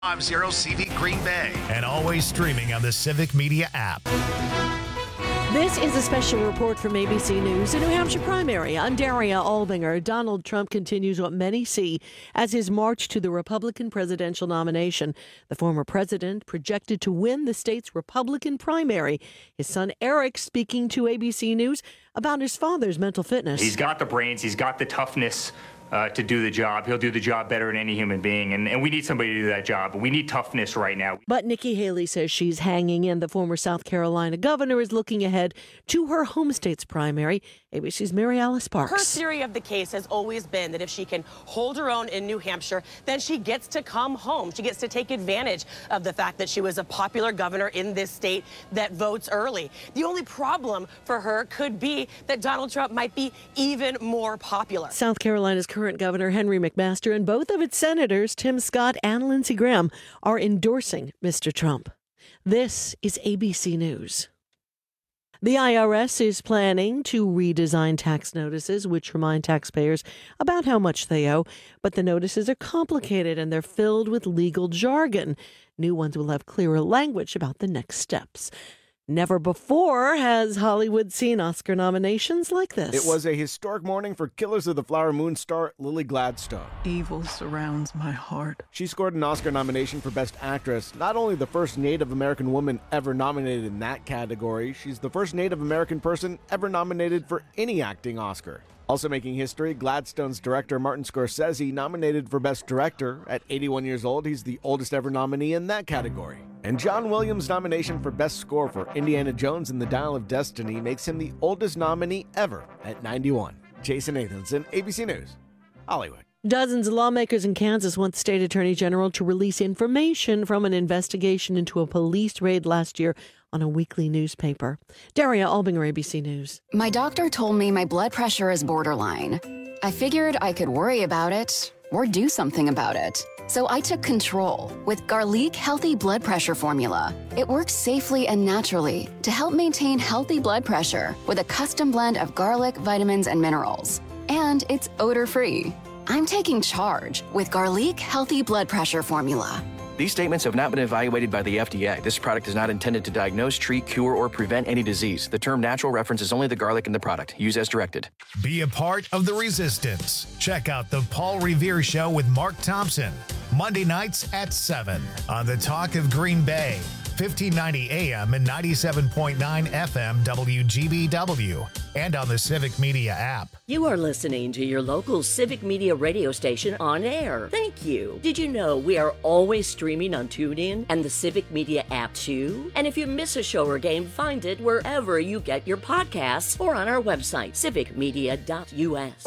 50 Green Bay. And always streaming on the Civic Media app. This is a special report from ABC News. The New Hampshire primary. I'm Daria Albinger. Donald Trump continues what many see as his march to the Republican presidential nomination. The former president projected to win the state's Republican primary. His son Eric speaking to ABC News about his father's mental fitness. He's got the brains. He's got the toughness to do the job. He'll do the job better than any human being, and we need somebody to do that job. We need toughness right now. But Nikki Haley says she's hanging in. The former South Carolina governor is looking ahead to her home state's primary. ABC's Mary Alice Parks. Her theory of the case has always been that if she can hold her own in New Hampshire, then she gets to come home. She gets to take advantage of the fact that she was a popular governor in this state that votes early. The only problem for her could be that Donald Trump might be even more popular. South Carolina's current governor, Henry McMaster, and both of its senators, Tim Scott and Lindsey Graham, are endorsing Mr. Trump. This is ABC News. The IRS is planning to redesign tax notices, which remind taxpayers about how much they owe. But the notices are complicated and they're filled with legal jargon. New ones will have clearer language about the next steps. Never before has Hollywood seen Oscar nominations like this. It was a historic morning for Killers of the Flower Moon star Lily Gladstone. Evil surrounds my heart. She scored an Oscar nomination for Best Actress, not only the first Native American woman ever nominated in that category, she's the first Native American person ever nominated for any acting Oscar. Also making history, Gladstone's director Martin Scorsese nominated for Best Director. At 81 years old, he's the oldest ever nominee in that category. And John Williams' nomination for Best Score for Indiana Jones and the Dial of Destiny makes him the oldest nominee ever at 91. Jason Nathanson, ABC News, Hollywood. Dozens of lawmakers in Kansas want the state attorney general to release information from an investigation into a police raid last year on a weekly newspaper. Daria Albinger, ABC News. My doctor told me my blood pressure is borderline. I figured I could worry about it or do something about it. So I took control with Garlic Healthy Blood Pressure Formula. It works safely and naturally to help maintain healthy blood pressure with a custom blend of garlic, vitamins, and minerals. And it's odor-free. I'm taking charge with Garlic Healthy Blood Pressure Formula. These statements have not been evaluated by the FDA. This product is not intended to diagnose, treat, cure, or prevent any disease. The term natural references only the garlic in the product. Use as directed. Be a part of the resistance. Check out The Paul Revere Show with Mark Thompson. Monday nights at 7 on the Talk of Green Bay. 1590 AM and 97.9 FM WGBW, and on the Civic Media app. You are listening to your local Civic Media radio station on air. Thank you. Did you know we are always streaming on TuneIn and the Civic Media app too? And if you miss a show or game, find it wherever you get your podcasts or on our website, civicmedia.us.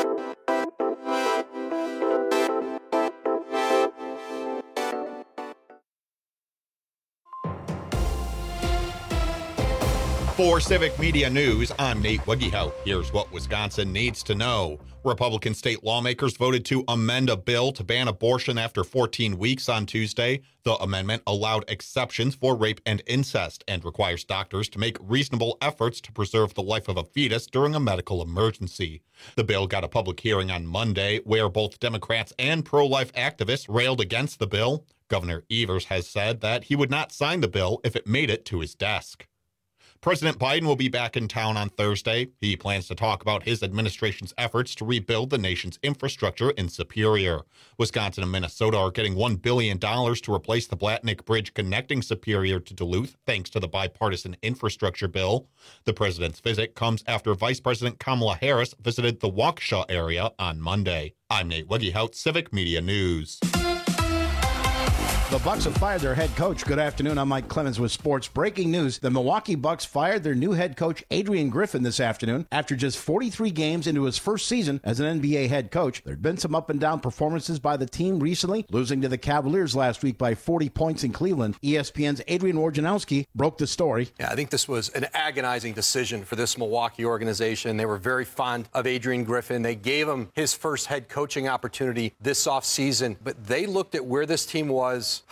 For Civic Media News, I'm Nate Wiggyhout. Here's what Wisconsin needs to know. Republican state lawmakers voted to amend a bill to ban abortion after 14 weeks on Tuesday. The amendment allowed exceptions for rape and incest and requires doctors to make reasonable efforts to preserve the life of a fetus during a medical emergency. The bill got a public hearing on Monday, where both Democrats and pro-life activists railed against the bill. Governor Evers has said that he would not sign the bill if it made it to his desk. President Biden will be back in town on Thursday. He plans to talk about his administration's efforts to rebuild the nation's infrastructure in Superior. Wisconsin and Minnesota are getting $1 billion to replace the Blatnick Bridge connecting Superior to Duluth, thanks to the bipartisan infrastructure bill. The president's visit comes after Vice President Kamala Harris visited the Waukesha area on Monday. I'm Nate Wiggyhout, Civic Media News. The Bucks have fired their head coach. Good afternoon. I'm Mike Clemens with sports. Breaking news. The Milwaukee Bucks fired their new head coach, Adrian Griffin, this afternoon after just 43 games into his first season as an NBA head coach. There have been some up and down performances by the team recently, losing to the Cavaliers last week by 40 points in Cleveland. ESPN's Adrian Wojnarowski broke the story. Yeah, I think this was an agonizing decision for this Milwaukee organization. They were very fond of Adrian Griffin. They gave him his first head coaching opportunity this offseason, but they looked at where this team was,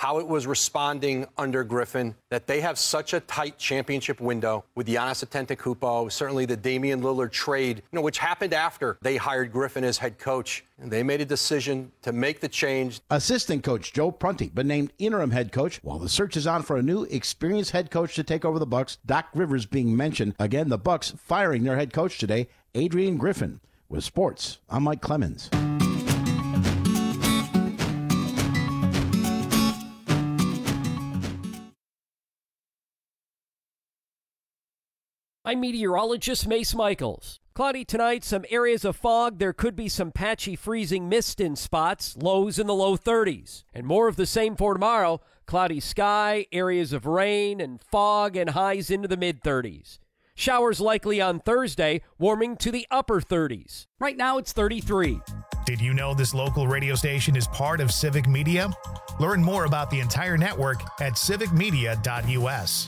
how it was responding under Griffin, that they have such a tight championship window with Giannis Antetokounmpo, certainly the Damian Lillard trade, which happened after they hired Griffin as head coach. And they made a decision to make the change. Assistant coach Joe Prunty been named interim head coach while the search is on for a new experienced head coach to take over the Bucks. Doc Rivers being mentioned. Again, the Bucks firing their head coach today, Adrian Griffin. With sports, I'm Mike Clemens. I'm meteorologist Mace Michaels. Cloudy tonight, some areas of fog. There could be some patchy freezing mist in spots, lows in the low 30s. And more of the same for tomorrow. Cloudy sky, areas of rain and fog, and highs into the mid-30s. Showers likely on Thursday, warming to the upper 30s. Right now it's 33. Did you know this local radio station is part of Civic Media? Learn more about the entire network at civicmedia.us.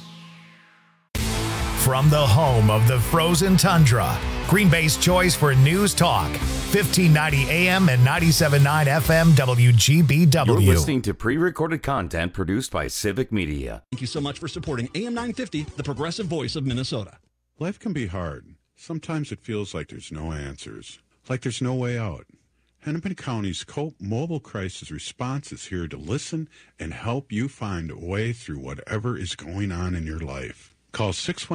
From the home of the frozen tundra, Green Bay's choice for news talk, 1590 AM and 97.9 FM WGBW. You're listening to pre-recorded content produced by Civic Media. Thank you so much for supporting AM 950, the progressive voice of Minnesota. Life can be hard. Sometimes it feels like there's no answers, like there's no way out. Hennepin County's COPE Mobile Crisis Response is here to listen and help you find a way through whatever is going on in your life. Call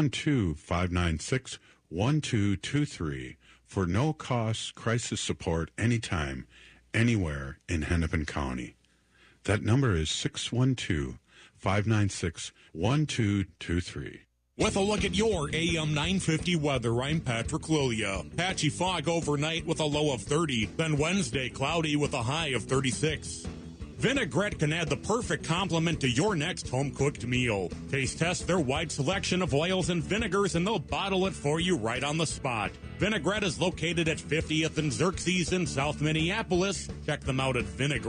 612-596-1223 for no-cost crisis support anytime, anywhere in Hennepin County. That number is 612-596-1223. With a look at your AM 950 weather, I'm Patrick Lilia. Patchy fog overnight with a low of 30, then Wednesday cloudy with a high of 36. Vinaigrette can add the perfect complement to your next home-cooked meal. Taste test their wide selection of oils and vinegars, and they'll bottle it for you right on the spot. Vinaigrette is located at 50th and Xerxes in South Minneapolis. Check them out at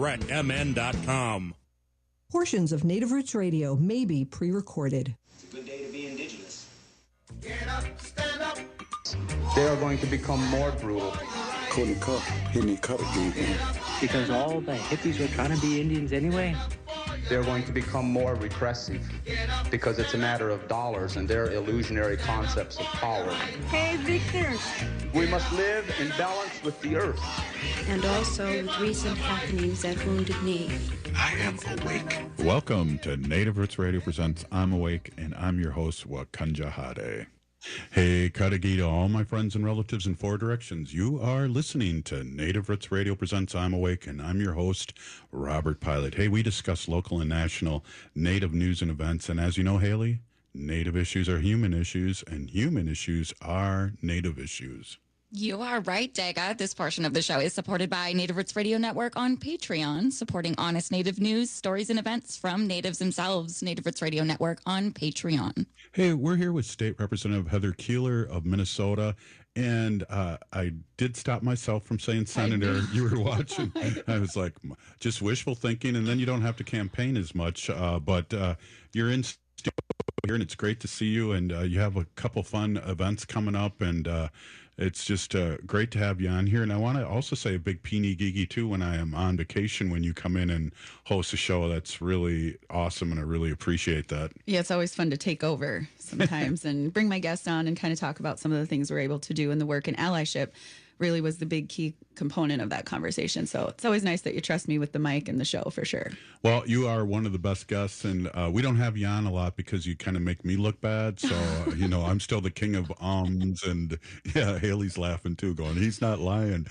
vinaigrettemn.com. Portions of Native Roots Radio may be pre-recorded. It's a good day to be indigenous. Get up, stand up. They are going to become more brutal. Couldn't cut, any cut again. Because all the hippies were trying to be Indians anyway. They're going to become more repressive because it's a matter of dollars and their illusionary concepts of power. Hey, Victor. We must live in balance with the earth. And also with recent happenings at Wounded Knee. I am awake. Welcome to Native Roots Radio presents I'm Awake, and I'm your host, Wakanja Hade. Hey, Kadagi to all my friends and relatives in four directions. You are listening to Native Roots Radio presents I'm Awake, and I'm your host, Robert Pilot. Hey, we discuss local and national Native news and events, and as you know, Haley, Native issues are human issues, and human issues are Native issues. You are right, Daga. This portion of the show is supported by Native Roots Radio Network on Patreon, supporting honest Native news, stories, and events from Natives themselves. Native Roots Radio Network on Patreon. Hey, we're here with State Representative Heather Keeler of Minnesota, and I did stop myself from saying Senator. You were watching. I was like, just wishful thinking, and then you don't have to campaign as much, but you're in here, and it's great to see you, and you have a couple fun events coming up, and it's just great to have you on here. And I want to also say a big peenie gigi, too, when I am on vacation, when you come in and host a show. That's really awesome, and I really appreciate that. Yeah, it's always fun to take over sometimes and bring my guests on and kind of talk about some of the things we're able to do in the work and allyship. Really was the big key component of that conversation. So it's always nice that you trust me with the mic and the show, for sure. Well, you are one of the best guests, and we don't have you on a lot because you kind of make me look bad. So, I'm still the king of ums, and yeah, Haley's laughing too, going, he's not lying.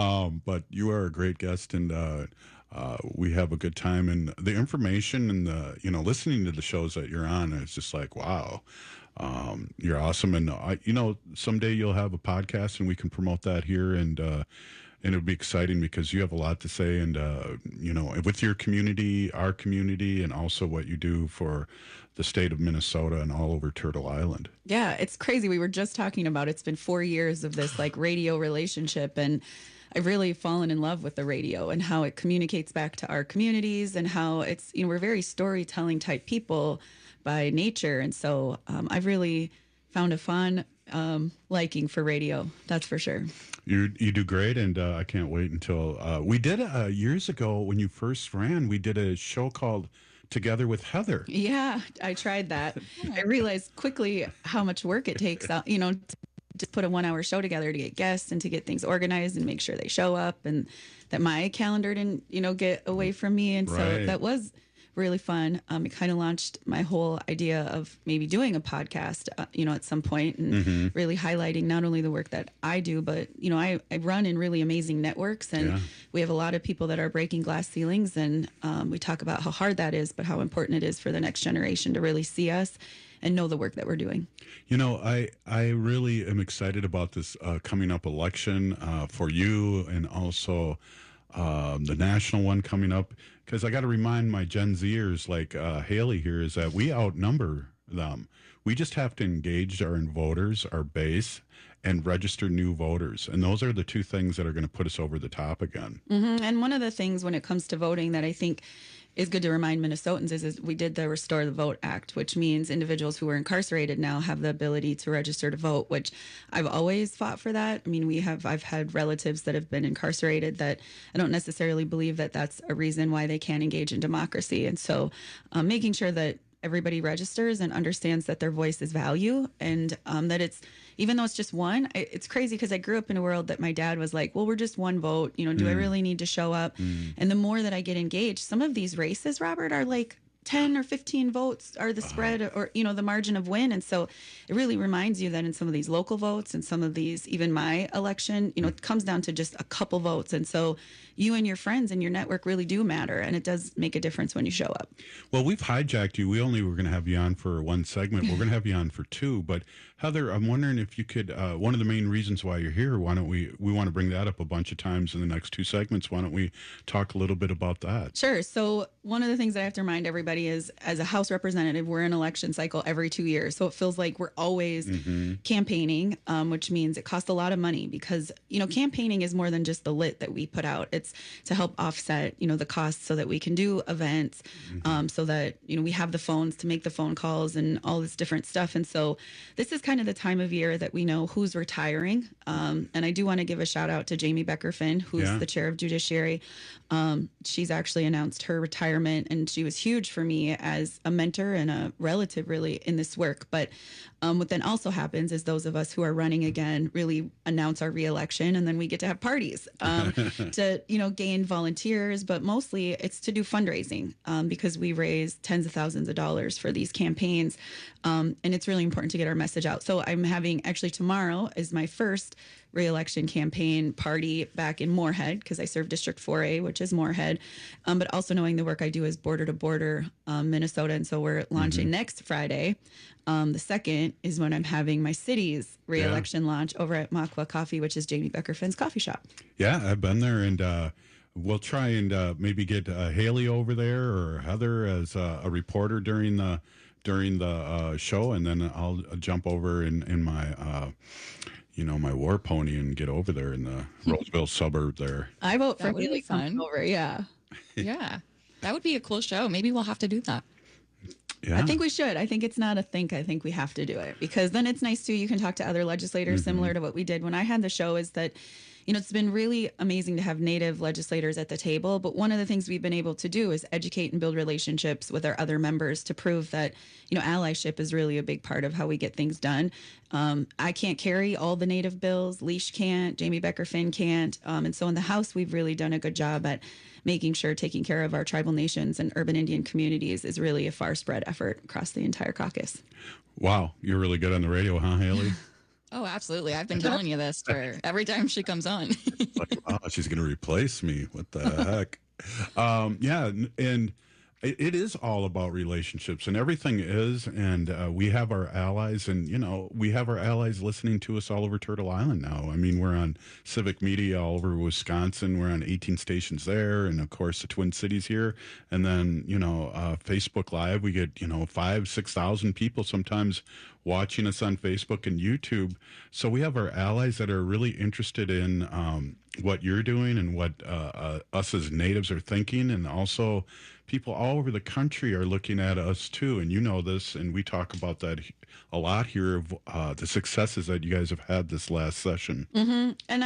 But you are a great guest, and we have a good time, and the information and listening to the shows that you're on, it's just like, wow. You're awesome, and someday you'll have a podcast, and we can promote that here, and it'll be exciting because you have a lot to say, and with your community, our community, and also what you do for the state of Minnesota and all over Turtle Island. Yeah, it's crazy. We were just talking about it's been 4 years of this radio relationship, and I've really fallen in love with the radio and how it communicates back to our communities, and how it's we're very storytelling type people by nature, and so I've really found a fun liking for radio. That's for sure. You do great, and I can't wait until we did years ago when you first ran. We did a show called together with Heather. Yeah, I tried that. I realized quickly how much work it takes, to just put a 1-hour show together to get guests and to get things organized and make sure they show up, and that my calendar didn't, get away from me. And so that was really fun. It kind of launched my whole idea of maybe doing a podcast, at some point, and really highlighting not only the work that I do, but, I run in really amazing networks, and we have a lot of people that are breaking glass ceilings, and we talk about how hard that is, but how important it is for the next generation to really see us and know the work that we're doing. I really am excited about this coming up election for you, and also the national one coming up, because I got to remind my Gen Zers like Haley here is that we outnumber them. We just have to engage our voters, our base, and register new voters. And those are the two things that are going to put us over the top again. And one of the things when it comes to voting that I think is good to remind Minnesotans is we did the Restore the Vote Act, which means individuals who are incarcerated now have the ability to register to vote, which I've always fought for that. I mean, I've had relatives that have been incarcerated that I don't necessarily believe that that's a reason why they can't engage in democracy. And so making sure that everybody registers and understands that their voice is value, and that it's, even though it's just one, it's crazy because I grew up in a world that my dad was like, well, we're just one vote. Do I really need to show up? And the more that I get engaged, some of these races, Robert, are like 10 or 15 votes are the spread or, the margin of win. And so it really reminds you that in some of these local votes and some of these, even my election, it comes down to just a couple votes. And so you and your friends and your network really do matter. And it does make a difference when you show up. Well, we've hijacked you. We only were going to have you on for one segment. We're going to have you on for two. But Heather, I'm wondering if you could, one of the main reasons why you're here, why don't we want to bring that up a bunch of times in the next two segments. Why don't we talk a little bit about that? Sure. So one of the things I have to remind everybody is, as a House representative, we're in an election cycle every 2 years. So it feels like we're always campaigning, which means it costs a lot of money because, campaigning is more than just the lit that we put out. It's to help offset, the costs so that we can do events, so that, we have the phones to make the phone calls and all this different stuff. And so this is kind of the time of year that we know who's retiring. And I do want to give a shout out to Jamie Becker-Finn, who's the chair of Judiciary. She's actually announced her retirement, and she was huge for me as a mentor and a relative really in this work. But what then also happens is those of us who are running again really announce our reelection, and then we get to have parties to, gain volunteers, but mostly it's to do fundraising because we raise tens of thousands of dollars for these campaigns. And it's really important to get our message out. So I'm having, actually tomorrow is my first reelection campaign party back in Moorhead, because I serve District 4A, which is Moorhead, but also knowing the work I do is border to border Minnesota. And so we're launching next Friday. The second is when I'm having my city's reelection launch over at Makwa Coffee, which is Jamie Becker-Finn's coffee shop. Yeah, I've been there, and we'll try and maybe get Haley over there or Heather as a reporter during the show, and then I'll jump over in my my war pony and get over there in the Roseville suburb there. I vote for really fun. Over, yeah. Yeah, that would be a cool show. Maybe we'll have to do that. Yeah. I think we should. I think it's not a think. I think we have to do it, because then it's nice too. You can talk to other legislators similar to what we did when I had the show. Is that, it's been really amazing to have Native legislators at the table. But one of the things we've been able to do is educate and build relationships with our other members to prove that, allyship is really a big part of how we get things done. I can't carry all the Native bills. Leash can't. Jamie Becker-Finn can't. And so in the House, we've really done a good job at making sure taking care of our tribal nations and urban Indian communities is really a far spread effort across the entire caucus. Wow. You're really good on the radio, huh, Haley? Oh, absolutely. I've been telling you this for every time she comes on. Like, wow, she's going to replace me. What the heck? Yeah, and it is all about relationships, and everything is, and we have our allies, and, we have our allies listening to us all over Turtle Island now. I mean, we're on Civic Media all over Wisconsin. We're on 18 stations there, and, of course, the Twin Cities here. And then, Facebook Live, we get, 5,000-6,000 people sometimes watching us on Facebook and YouTube. So we have our allies that are really interested in what you're doing and what us as natives are thinking. And also people all over the country are looking at us too. And you know this, and we talk about that a lot here, of the successes that you guys have had this last session. And I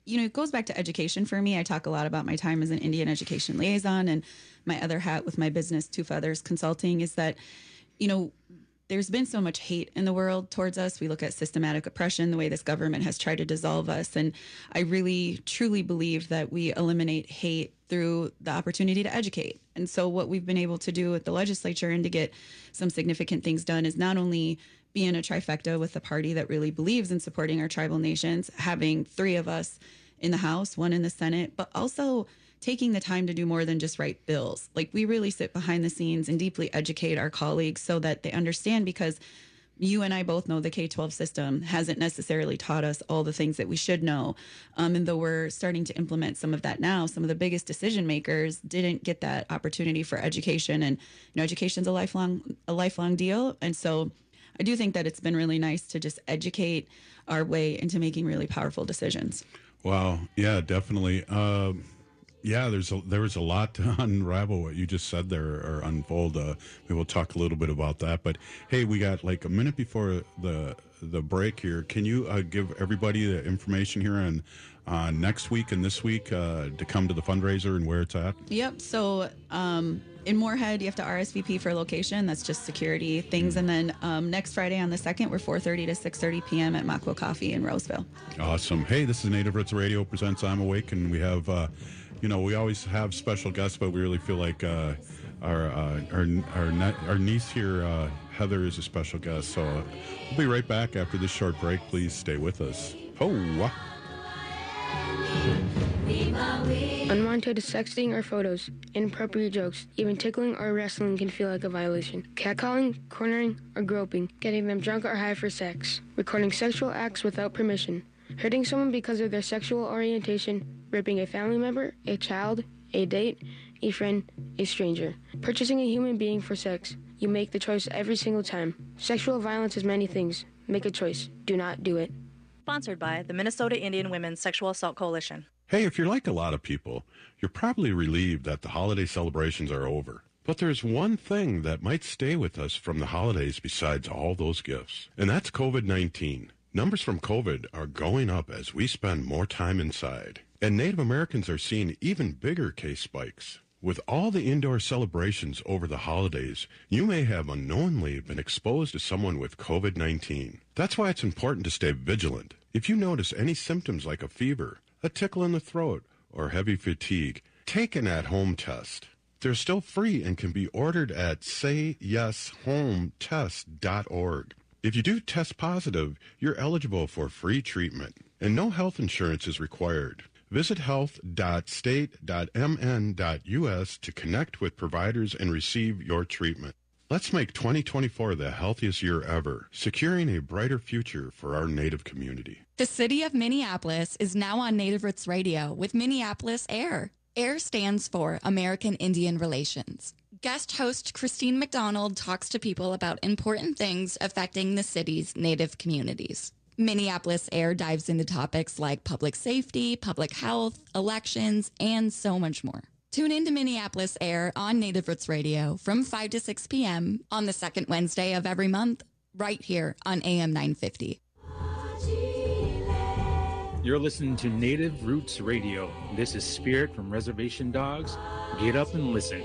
it goes back to education for me. I talk a lot about my time as an Indian education liaison, and my other hat with my business, Two Feathers Consulting, is that, there's been so much hate in the world towards us. We look at systematic oppression, the way this government has tried to dissolve us. And I really, truly believe that we eliminate hate through the opportunity to educate. And so what we've been able to do with the legislature and to get some significant things done is not only be in a trifecta with a party that really believes in supporting our tribal nations, having 3 of us in the House, 1 in the Senate, but also taking the time to do more than just write bills. Like, we really sit behind the scenes and deeply educate our colleagues so that they understand, because you and I both know the K-12 system hasn't necessarily taught us all the things that we should know. And though we're starting to implement some of that now, some of the biggest decision makers didn't get that opportunity for education. And education's a lifelong deal. And so I do think that it's been really nice to just educate our way into making really powerful decisions. Wow. Yeah, definitely. Yeah, there was a lot to unravel what you just said there, or unfold. We will talk a little bit about that. But hey, we got like a minute before the break here. Can you give everybody the information here on next week and this week to come to the fundraiser and where it's at? Yep. So in Moorhead, you have to RSVP for a location. That's just security things. And then next Friday on the 2nd, we're 4:30 to 6:30 p.m. at Makwa Coffee in Roseville. Awesome. Hey, this is Native Roots Radio presents I'm Awake, and we have. We always have special guests, but we really feel like our niece here, Heather, is a special guest. So we'll be right back after this short break. Please stay with us. Unwanted sexting or photos, inappropriate jokes, even tickling or wrestling can feel like a violation. Catcalling, cornering, or groping, getting them drunk or high for sex, recording sexual acts without permission, hurting someone because of their sexual orientation, raping a family member, a child, a date, a friend, a stranger, purchasing a human being for sex. You make the choice every single time. Sexual violence is many things. Make a choice. Do not do it. Sponsored by the Minnesota Indian Women's Sexual Assault Coalition. Hey, if you're like a lot of people, you're probably relieved that the holiday celebrations are over. But there's one thing that might stay with us from the holidays besides all those gifts, and that's COVID-19. Numbers from COVID are going up as we spend more time inside. And Native Americans are seeing even bigger case spikes. With all the indoor celebrations over the holidays, you may have unknowingly been exposed to someone with COVID-19. That's why it's important to stay vigilant. If you notice any symptoms like a fever, a tickle in the throat, or heavy fatigue, take an at-home test. They're still free and can be ordered at sayyeshometest.org. If you do test positive, you're eligible for free treatment, and no health insurance is required. Visit health.state.mn.us to connect with providers and receive your treatment. Let's make 2024 the healthiest year ever, securing a brighter future for our Native community. The city of Minneapolis is now on Native Roots Radio with Minneapolis AIR. AIR stands for American Indian Relations. Guest host Christine McDonald talks to people about important things affecting the city's Native communities. Minneapolis AIR dives into topics like public safety, public health, elections, and so much more. Tune in to Minneapolis AIR on Native Roots Radio from 5 to 6 p.m. on the second Wednesday of every month, right here on AM 950. You're listening to Native Roots Radio. This is Spirit from Reservation Dogs. Get up and listen.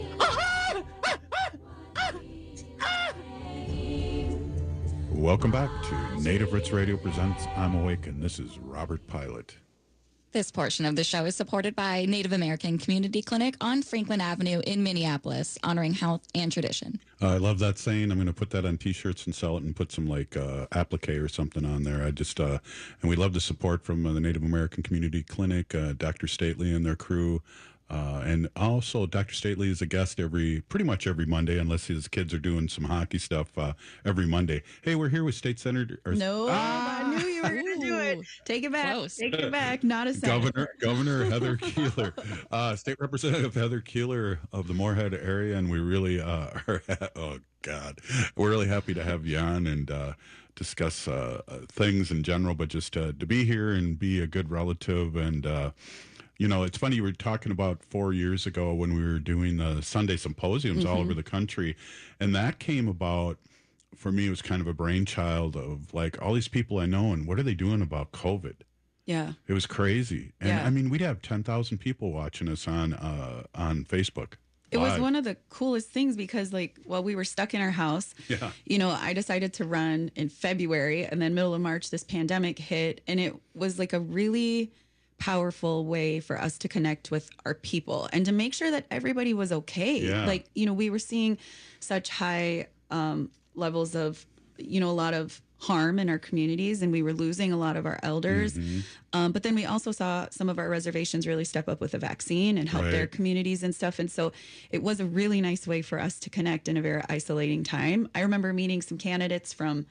Welcome back to Native Roots Radio presents I'm Awake, and this is Robert Pilot. This portion of the show is supported by Native American Community Clinic on Franklin Avenue in Minneapolis, honoring health and tradition. I love that saying. I'm going to put that on T-shirts and sell it and put some like applique or something on there. And we love the support from the Native American Community Clinic, Dr. Stately and their crew. And also, Dr. Stately is a guest pretty much every Monday, unless his kids are doing some hockey stuff every Monday. Hey, we're here with State Senator. I knew you were going to do it. Take it back. Close. Take it back. Not a senator. Governor Heather Keeler, State Representative Heather Keeler of the Moorhead area, and we really are. Oh God, we're really happy to have you on and discuss things in general, but just to be here and be a good relative and. It's funny, you were talking about 4 years ago when we were doing the Sunday symposiums all over the country, and that came about, for me, it was kind of a brainchild of, like, all these people I know, and what are they doing about COVID? Yeah. It was crazy. And Yeah. I mean, we'd have 10,000 people watching us on Facebook. It was live. one of the coolest things because, like, while we were stuck in our house, Yeah. you know, I decided to run in February, and then middle of March, this pandemic hit, and it was like a really powerful way for us to connect with our people and to make sure that everybody was okay. Yeah. Like, you know, we were seeing such high levels of, you know, a lot of harm in our communities, and we were losing a lot of our elders. But then we also saw some of our reservations really step up with the vaccine and help Right. their communities and stuff. And so it was a really nice way for us to connect in a very isolating time. I remember meeting some candidates from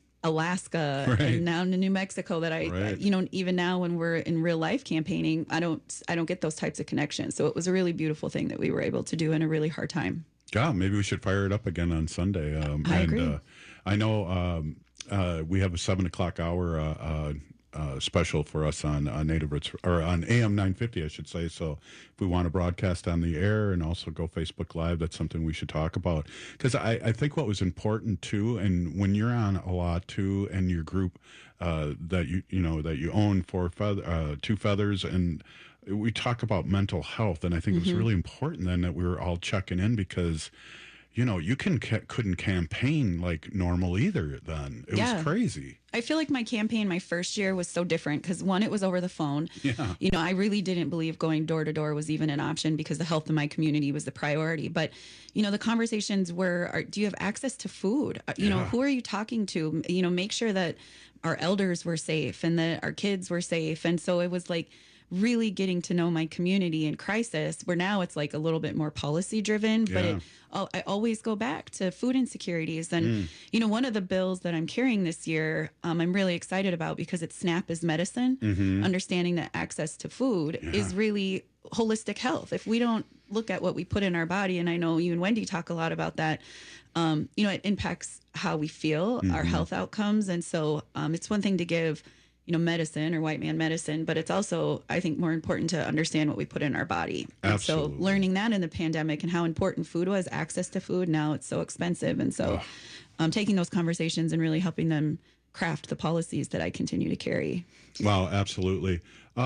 Alaska Right. and now to New Mexico that Right. you know, even now when we're in real life campaigning, I don't get those types of connections. So it was a really beautiful thing that we were able to do in a really hard time. Yeah, maybe we should fire it up again on Sunday. I agree. I know we have a 7:00 hour special for us on Native Roots, or on AM 950, I should say. So if we want to broadcast on the air and also go Facebook Live, that's something we should talk about. Because I think what was important too, and when you're on a lot too, and your group that you own Two Feathers, and we talk about mental health, and I think it was Mhm. really important then that we were all checking in because, you know, you couldn't campaign like normal either then. It was crazy. I feel like my campaign, my first year was so different because one, it was over the phone. Yeah. You know, I really didn't believe going door to door was even an option because the health of my community was the priority. But, you know, the conversations were, do you have access to food? You know, Yeah. who are you talking to? You know, make sure that our elders were safe and that our kids were safe. And so it was like really getting to know my community in crisis, where now it's like a little bit more policy driven, but Yeah. I always go back to food insecurities. And, you know, one of the bills that I'm carrying this year, I'm really excited about because it's SNAP is medicine, Mhm. understanding that access to food is really holistic health. If we don't look at what we put in our body, and I know you and Wendy talk a lot about that, you know, it impacts how we feel, our Mhm. health outcomes. And so it's one thing to give, you know, medicine or white man medicine, but it's also, I think, more important to understand what we put in our body. And so Absolutely. learning that in the pandemic and how important food was, access to food, now it's so expensive. And so taking those conversations and really helping them craft the policies that I continue to carry. Wow, absolutely.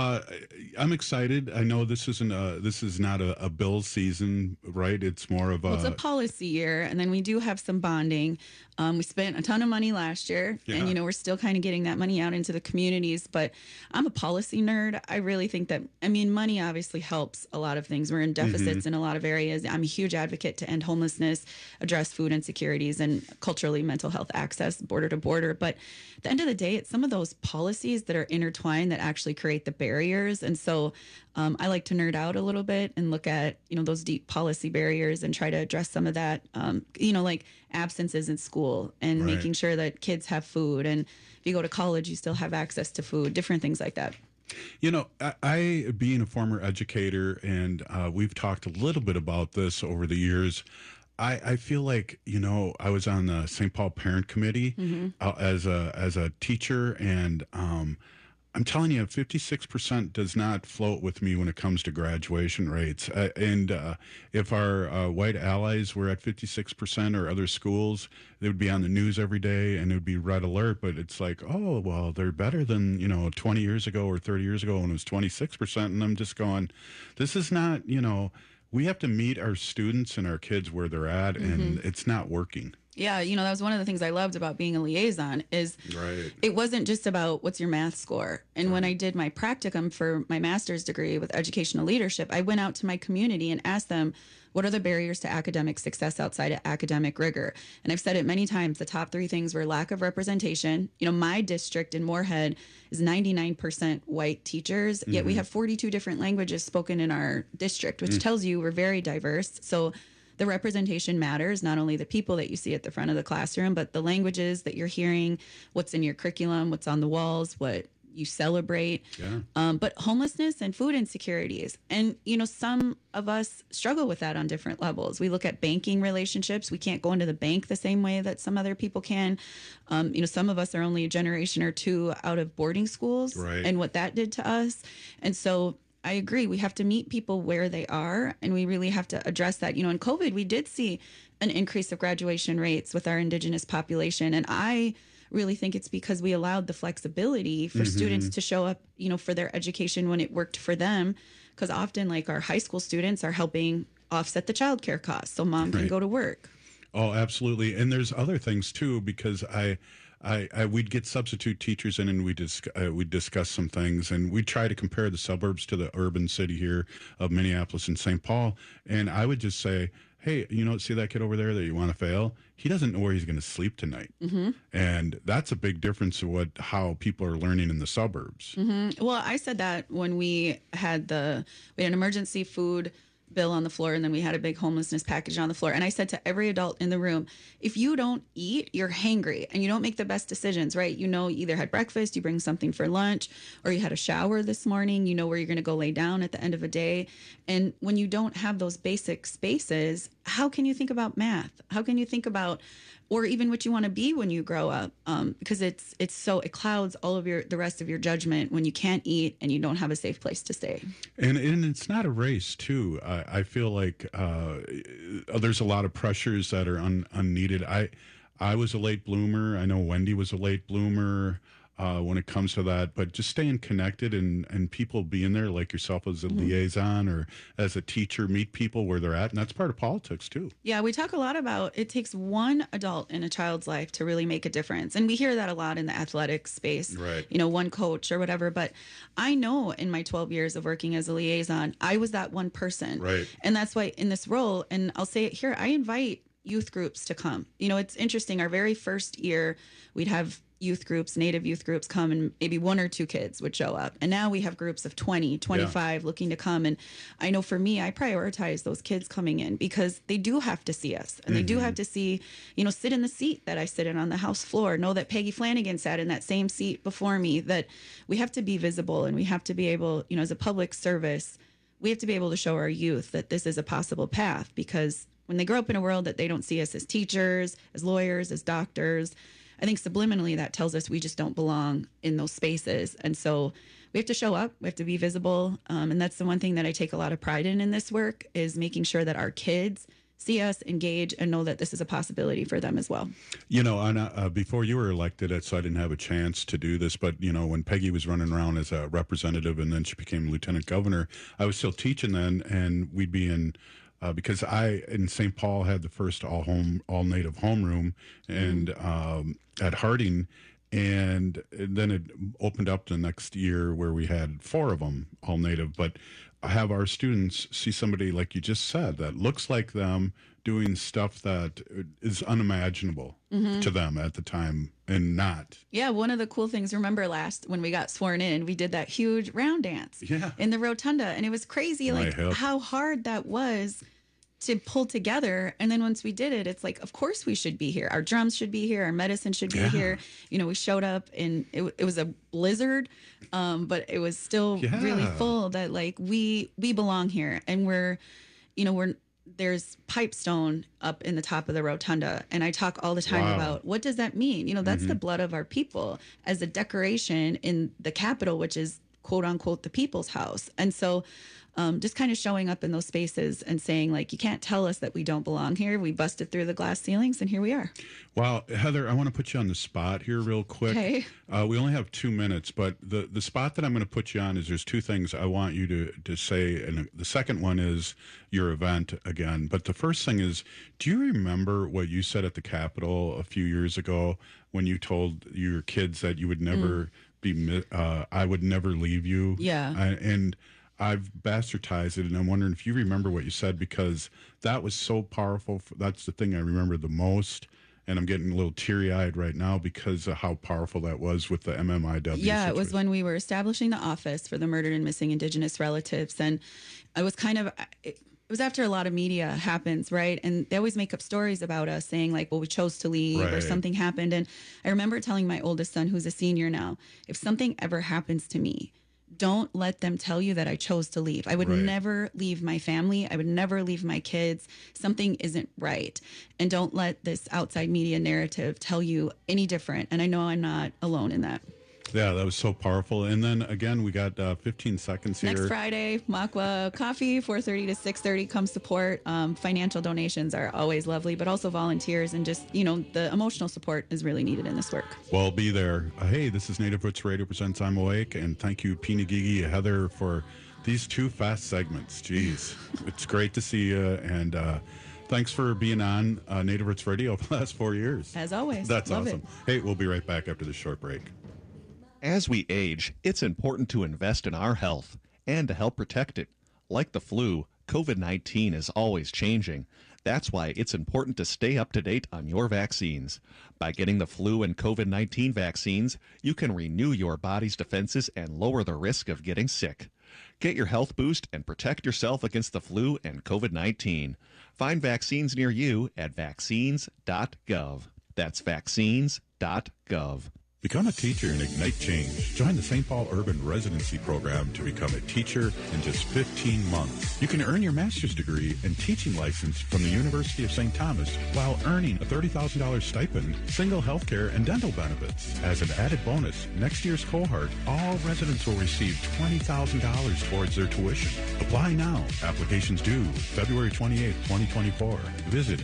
I'm excited. I know this is not a bill season, right? It's more of Well, it's a policy year, and then we do have some bonding. We spent a ton of money last year, Yeah. and, you know, we're still kind of getting that money out into the communities, but I'm a policy nerd. I really think that, I mean, money obviously helps a lot of things. We're in deficits in a lot of areas. I'm a huge advocate to end homelessness, address food insecurities, and culturally mental health access border to border. But at the end of the day, it's some of those policies that are intertwined that actually create the barriers. And so I like to nerd out a little bit and look at, you know, those deep policy barriers and try to address some of that, you know, like absences in school and Right. making sure that kids have food. And if you go to college, you still have access to food, different things like that. You know, I being a former educator, and we've talked a little bit about this over the years. I feel like, you know, I was on the St. Paul Parent Committee as a teacher, and I'm telling you, 56% does not float with me when it comes to graduation rates. And if our white allies were at 56% or other schools, they would be on the news every day and it would be red alert. But it's like, oh, well, they're better than, you know, 20 years ago or 30 years ago when it was 26%. And I'm just going, this is not, you know, we have to meet our students and our kids where they're at, and it's not working. Yeah, you know, that was one of the things I loved about being a liaison is Right. it wasn't just about what's your math score. And when I did my practicum for my master's degree with educational leadership, I went out to my community and asked them, what are the barriers to academic success outside of academic rigor? And I've said it many times, the top three things were lack of representation. You know, my district in Moorhead is 99% white teachers, yet we have 42 different languages spoken in our district, which tells you we're very diverse. So the representation matters, not only the people that you see at the front of the classroom, but the languages that you're hearing, what's in your curriculum, what's on the walls, what you celebrate. Yeah. But homelessness and food insecurities. And, you know, some of us struggle with that on different levels. We look at banking relationships. We can't go into the bank the same way that some other people can. You know, some of us are only a generation or two out of boarding schools and what that did to us. And so I agree. We have to meet people where they are, and we really have to address that. You know, in COVID, we did see an increase of graduation rates with our Indigenous population, and I really think it's because we allowed the flexibility for students to show up, for their education when it worked for them. Because often, like, our high school students are helping offset the childcare costs so mom can go to work. Oh, absolutely. And there's other things too, because we'd get substitute teachers in, and we'd discuss some things, and we'd try to compare the suburbs to the urban city here of Minneapolis and St. Paul. And I would just say, hey, see that kid over there that you want to fail? He doesn't know where he's going to sleep tonight. And that's a big difference of how people are learning in the suburbs. Well, I said that when we had an emergency food bill on the floor, and then we had a big homelessness package on the floor. And I said to every adult in the room, if you don't eat, you're hangry and you don't make the best decisions, right? You either had breakfast, you bring something for lunch, or you had a shower this morning, you know where you're going to go lay down at the end of a day. And when you don't have those basic spaces, how can you think about math? How can you think about, or even what you want to be when you grow up? Because it clouds all of the rest of your judgment when you can't eat and you don't have a safe place to stay. And it's not a race too. I feel like there's a lot of pressures that are unneeded. I was a late bloomer. I know Wendy was a late bloomer when it comes to that, but just staying connected and people being there like yourself as a liaison or as a teacher, meet people where they're at. And that's part of politics too. Yeah, we talk a lot about it takes one adult in a child's life to really make a difference. And we hear that a lot in the athletic space, right? One coach or whatever. But I know in my 12 years of working as a liaison, I was that one person. Right. And that's why in this role, and I'll say it here, I invite youth groups to come. It's interesting. Our very first year, we'd have youth groups, Native youth groups come, and maybe one or two kids would show up. And now we have groups of 20, 25 looking to come. And I know for me, I prioritize those kids coming in because they do have to see us. And they do have to see, sit in the seat that I sit in on the House floor, know that Peggy Flanagan sat in that same seat before me, that we have to be visible and we have to be able, as a public service, we have to be able to show our youth that this is a possible path, because when they grow up in a world that they don't see us as teachers, as lawyers, as doctors, I think subliminally that tells us we just don't belong in those spaces. And so we have to show up, we have to be visible. And that's the one thing that I take a lot of pride in this work, is making sure that our kids see us, engage, and know that this is a possibility for them as well. Before you were elected, so I didn't have a chance to do this, but, when Peggy was running around as a representative and then she became lieutenant governor, I was still teaching then, and we'd be in because I in St. Paul had the first all native homeroom, and at Harding, and then it opened up the next year where we had 4 of them all native. But have our students see somebody like you just said that looks like them doing stuff that is unimaginable to them at the time, and not. Yeah, one of the cool things, remember when we got sworn in, we did that huge round dance in the rotunda, and it was crazy how hard that was to pull together. And then once we did it, it's like, of course we should be here. Our drums should be here. Our medicine should be here. We showed up, and it was a blizzard, but it was still really full, that we belong here. And there's pipestone up in the top of the rotunda. And I talk all the time about, what does that mean? That's the blood of our people as a decoration in the Capitol, which is quote unquote the people's house. And so just kind of showing up in those spaces and saying, you can't tell us that we don't belong here. We busted through the glass ceilings, and here we are. Well, Heather, I want to put you on the spot here real quick. Okay. We only have 2 minutes, but the spot that I'm going to put you on is there's 2 things I want you to say. And the second one is your event again. But the first thing is, do you remember what you said at the Capitol a few years ago when you told your kids that you would never I would never leave you? Yeah. And I've bastardized it, and I'm wondering if you remember what you said, because that was so powerful. That's the thing I remember the most, and I'm getting a little teary-eyed right now because of how powerful that was with the MMIW. Yeah, situation. It was when we were establishing the office for the murdered and missing Indigenous relatives, and I was it was after a lot of media happens, right? And they always make up stories about us saying we chose to leave or something happened. And I remember telling my oldest son, who's a senior now, if something ever happens to me, don't let them tell you that I chose to leave. I would never leave my family. I would never leave my kids. Something isn't right. And don't let this outside media narrative tell you any different. And I know I'm not alone in that. Yeah, that was so powerful. And then again, we got 15 seconds here. Next Friday, Makwa Coffee, 4:30 to 6:30. Come support. Financial donations are always lovely, but also volunteers and just, the emotional support is really needed in this work. Well, be there. Hey, this is Native Roots Radio presents I'm Awake, and thank you, Pina Gigi, Heather, for these 2 fast segments. Jeez, it's great to see you, and thanks for being on Native Roots Radio for the last 4 years. As always. That's Love awesome. It. Hey, we'll be right back after this short break. As we age, it's important to invest in our health and to help protect it. Like the flu, COVID-19 is always changing. That's why it's important to stay up to date on your vaccines. By getting the flu and COVID-19 vaccines, you can renew your body's defenses and lower the risk of getting sick. Get your health boost and protect yourself against the flu and COVID-19. Find vaccines near you at vaccines.gov. That's vaccines.gov. Become a teacher and ignite change. Join the St. Paul Urban Residency Program to become a teacher in just 15 months. You can earn your master's degree and teaching license from the University of St. Thomas while earning a $30,000 stipend, single health care, and dental benefits. As an added bonus, next year's cohort, all residents will receive $20,000 towards their tuition. Apply now. Applications due February 28, 2024. Visit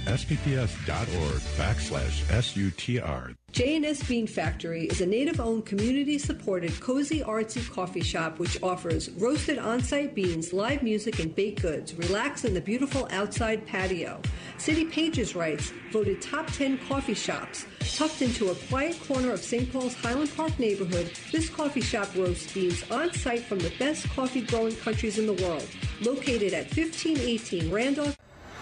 spps.org/SUTR. J&S Bean Factory is a Native-owned, community-supported, cozy, artsy coffee shop which offers roasted on-site beans, live music, and baked goods. Relax in the beautiful outside patio. City Pages writes, voted top 10 coffee shops. Tucked into a quiet corner of St. Paul's Highland Park neighborhood, this coffee shop roasts beans on-site from the best coffee-growing countries in the world. Located at 1518 Randolph.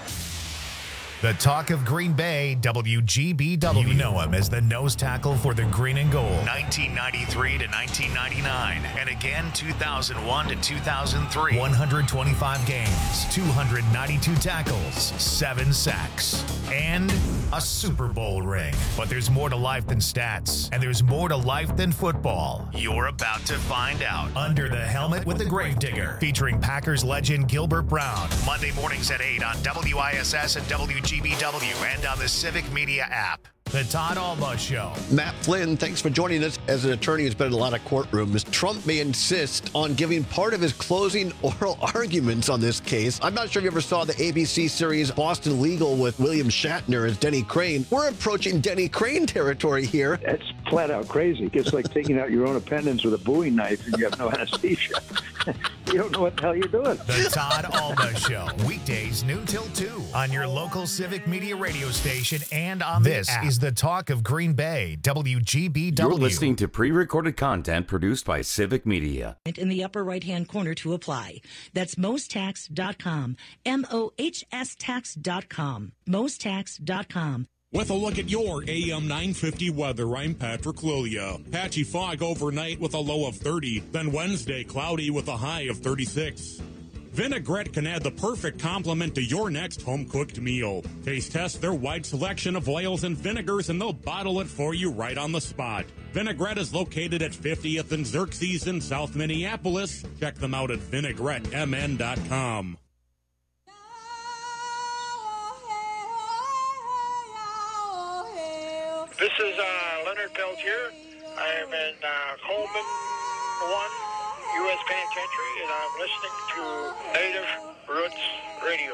The talk of Green Bay, WGBW. You know him as the nose tackle for the Green and Gold. 1993 to 1999. And again, 2001 to 2003. 125 games, 292 tackles, 7 sacks, and a Super Bowl ring. But there's more to life than stats, and there's more to life than football. You're about to find out. Under the Helmet with the Gravedigger, featuring Packers legend Gilbert Brown. Monday mornings at 8 on WISS and WGBW and on the Civic Media app. The Todd Alba Show. Matt Flynn, thanks for joining us. As an attorney who's been in a lot of courtrooms, Trump may insist on giving part of his closing oral arguments on this case. I'm not sure if you ever saw the ABC series Boston Legal with William Shatner as Denny Crane. We're approaching Denny Crane territory here. That's flat out crazy. It's like taking out your own appendix with a Bowie knife and you have no anesthesia. You don't know what the hell you're doing. The Todd Alba Show. Weekdays noon till 2 on your local Civic Media radio station and on the app. Is the talk of Green Bay, WGBW. You're listening to pre-recorded content produced by Civic Media. In the upper right-hand corner to apply. That's MoStax.com. MOHStax.com. MoStax.com. With a look at your AM 950 weather, I'm Patrick Lilia. Patchy fog overnight with a low of 30, then Wednesday cloudy with a high of 36. Vinaigrette can add the perfect complement to your next home-cooked meal. Taste test their wide selection of oils and vinegars, and they'll bottle it for you right on the spot. Vinaigrette is located at 50th and Xerxes in South Minneapolis. Check them out at vinaigrettemn.com. This is Leonard Peltier. I am in Coleman 1, U.S. Penitentiary, and I'm listening to Native Roots Radio.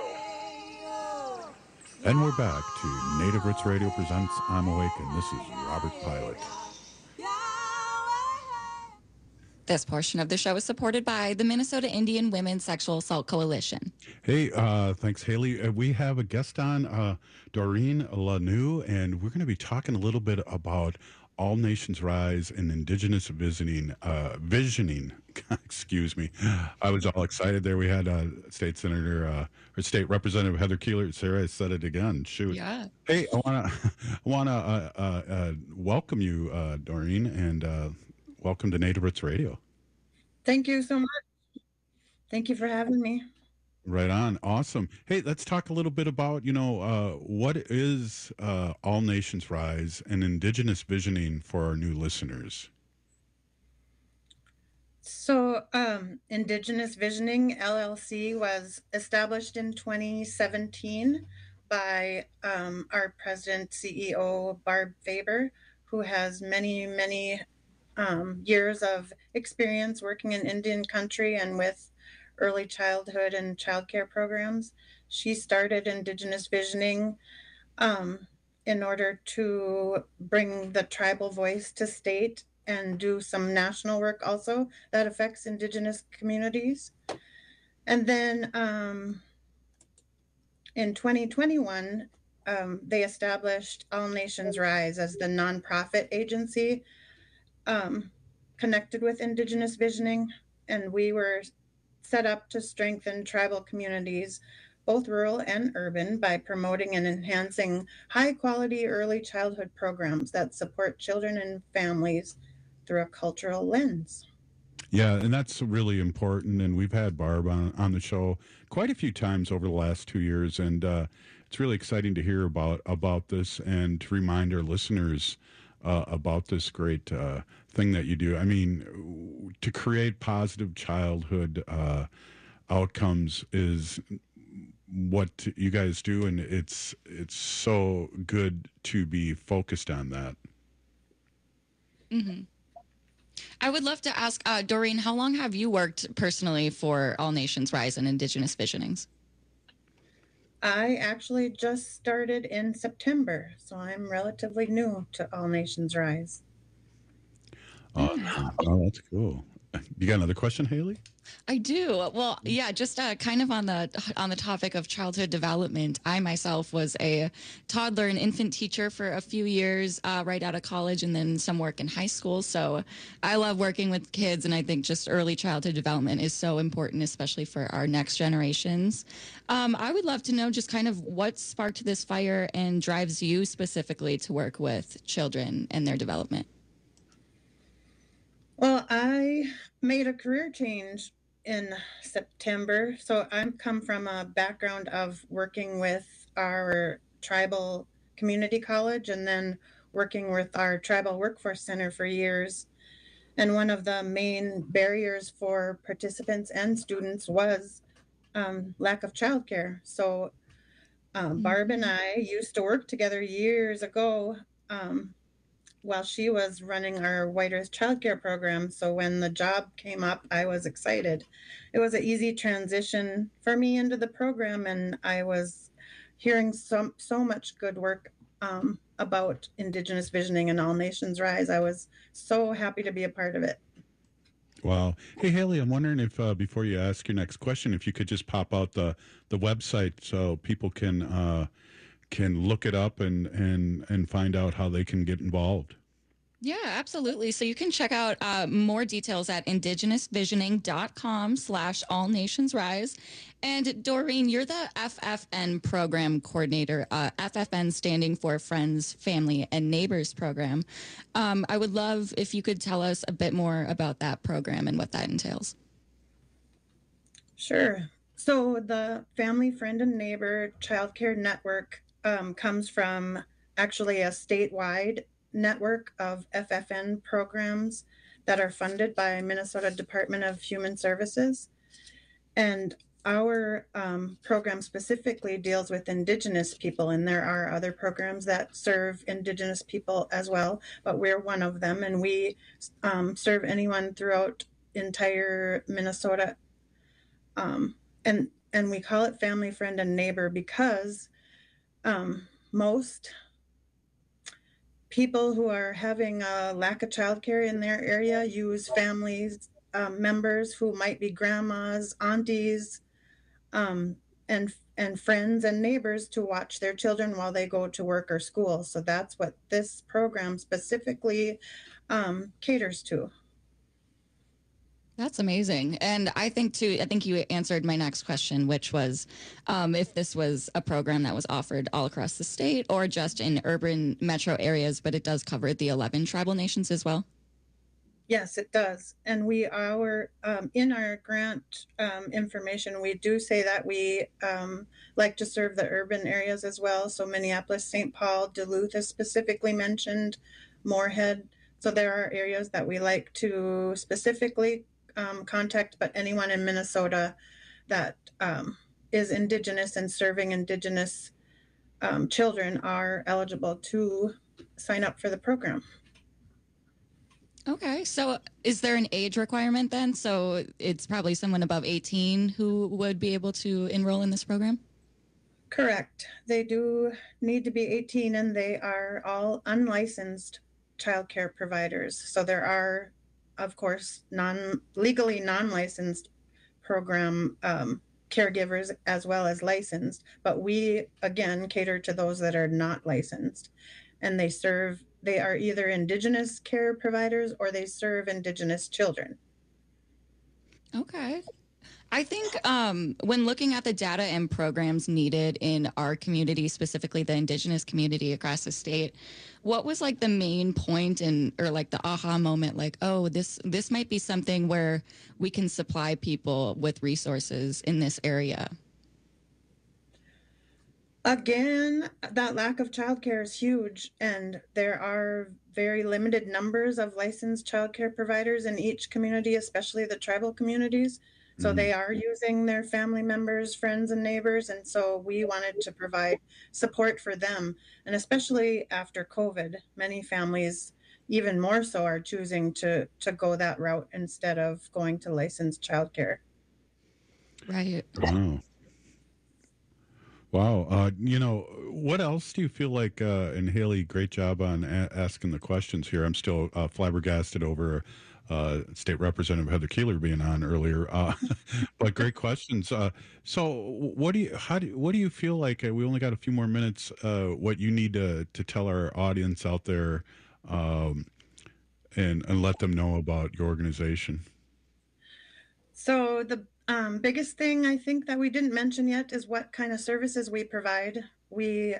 And we're back to Native Roots Radio presents I'm Awake, and this is Robert Pilot. This portion of the show is supported by the Minnesota Indian Women's Sexual Assault Coalition. Hey, thanks, Haley. We have a guest on, Doreen Lanoux, and we're going to be talking a little bit about All Nations Rise and Indigenous visioning. Excuse me. I was all excited there. We had State Senator or State Representative Heather Keeler. Sarah, I said it again. Shoot. Yeah. Hey, I wanna welcome you, Doreen, and welcome to Native Roots Radio. Thank you so much. Thank you for having me. Right on. Awesome. Hey, let's talk a little bit about, what is All Nations Rise and Indigenous Visioning for our new listeners? So, Indigenous Visioning, LLC, was established in 2017 by our president, CEO, Barb Faber, who has many years of experience working in Indian country and with early childhood and childcare programs. She started Indigenous Visioning in order to bring the tribal voice to state and do some national work also that affects Indigenous communities. And then in 2021, they established All Nations Rise as the nonprofit agency connected with Indigenous Visioning. And we were set up to strengthen tribal communities, both rural and urban, by promoting and enhancing high-quality early childhood programs that support children and families through a cultural lens. Yeah, and that's really important. And we've had Barb on the show quite a few times over the last 2 years, and it's really exciting to hear about this and to remind our listeners about this great thing that you do. I mean, to create positive childhood outcomes is what you guys do, and it's so good to be focused on that. Mm-hmm. I would love to ask, Doreen, how long have you worked personally for All Nations Rise and Indigenous Visionings? I actually just started in September, so I'm relatively new to All Nations Rise. Oh, that's cool. You got another question, Haley? I do. Well, yeah, just kind of on the topic of childhood development. I myself was a toddler and infant teacher for a few years right out of college, and then some work in high school. So I love working with kids, and I think just early childhood development is so important, especially for our next generations. I would love to know just kind of what sparked this fire and drives you specifically to work with children and their development. Well, I made a career change in September. So I come from a background of working with our tribal community college and then working with our tribal workforce center for years. And one of the main barriers for participants and students was lack of childcare. So Barb and I used to work together years ago while she was running our White Earth childcare program. So when the job came up, I was excited. It was an easy transition for me into the program, and I was hearing so much good work about Indigenous Visioning and All Nations Rise. I was so happy to be a part of it. Wow. Hey, Haley, I'm wondering if before you ask your next question, if you could just pop out the website so people can look it up and find out how they can get involved. Yeah, absolutely. So you can check out more details at indigenousvisioning.com/allnationsrise. And Doreen, you're the FFN program coordinator, FFN standing for Friends, Family, and Neighbors program. I would love if you could tell us a bit more about that program and what that entails. Sure. So the Family, Friend, and Neighbor Childcare Network comes from actually a statewide network of FFN programs that are funded by Minnesota Department of Human Services. And our program specifically deals with Indigenous people, and there are other programs that serve Indigenous people as well, but we're one of them, and we serve anyone throughout entire Minnesota. And we call it Family, Friend, and Neighbor because most people who are having a lack of childcare in their area use families members who might be grandmas, aunties, and friends and neighbors to watch their children while they go to work or school. So that's what this program specifically caters to. That's amazing. And I think you answered my next question, which was if this was a program that was offered all across the state or just in urban metro areas, but it does cover the 11 tribal nations as well. Yes, it does. And we are in our grant information, we do say that we like to serve the urban areas as well. So Minneapolis, St. Paul, Duluth is specifically mentioned, Moorhead. So there are areas that we like to specifically contact, but anyone in Minnesota that is Indigenous and serving Indigenous children are eligible to sign up for the program. Okay, so is there an age requirement then? So it's probably someone above 18 who would be able to enroll in this program? Correct. They do need to be 18, and they are all unlicensed childcare providers. So there are, of course, legally non-licensed program caregivers as well as licensed, but we again cater to those that are not licensed, and they are either Indigenous care providers or they serve Indigenous children. Okay. I think when looking at the data and programs needed in our community, specifically the Indigenous community across the state, what was like the main point or like the aha moment, like, oh, this might be something where we can supply people with resources in this area? Again, that lack of childcare is huge, and there are very limited numbers of licensed childcare providers in each community, especially the tribal communities. So they are using their family members, friends, and neighbors. And so we wanted to provide support for them. And especially after COVID, many families, even more so, are choosing to go that route instead of going to licensed childcare. Right. Oh. Wow. What else do you feel like, and Haley, great job on asking the questions here. I'm still flabbergasted over State Representative Heather Keeler being on earlier, but great questions. So what do you feel like, we only got a few more minutes, what you need to tell our audience out there and let them know about your organization? So the biggest thing I think that we didn't mention yet is what kind of services we provide. We